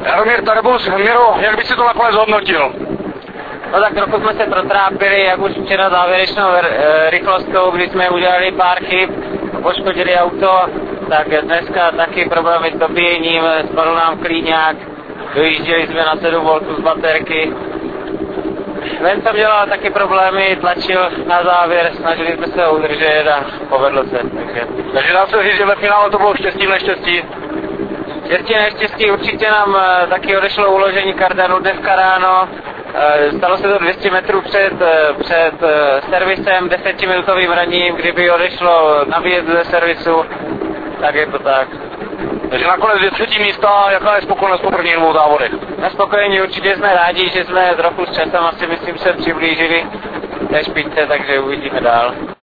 Jaromír Tarbus, Miro, jak by si to nakonec hodnotil? No tak trochu jsme se protrápili, jak už včera závěrečnou rychlostkou, kdy jsme udělali pár chyb, poškodili auto, tak dneska taky problémy s dobíjením, spadl nám klíňák, dojížděli jsme na 7 V z baterky. Ven jsem dělal taky problémy, tlačil na závěr, snažili jsme se ho udržet a povedlo se. Takže dá se říct, že ve finále to bylo štěstí v neštěstí? Štěstí neštěstí, určitě nám taky odešlo uložení kardanu dneska ráno. Stalo se to 200 metrů před servisem, 10minutovým raním, kdyby odešlo na výjezd ze servisu, tak je to tak. Takže nakonec 2 místa, jaká je spokojenost po prvních 2 závodech? Spokojení, určitě jsme rádi, že jsme trochu s časem asi myslím se přiblížili té špičce, takže uvidíme dál.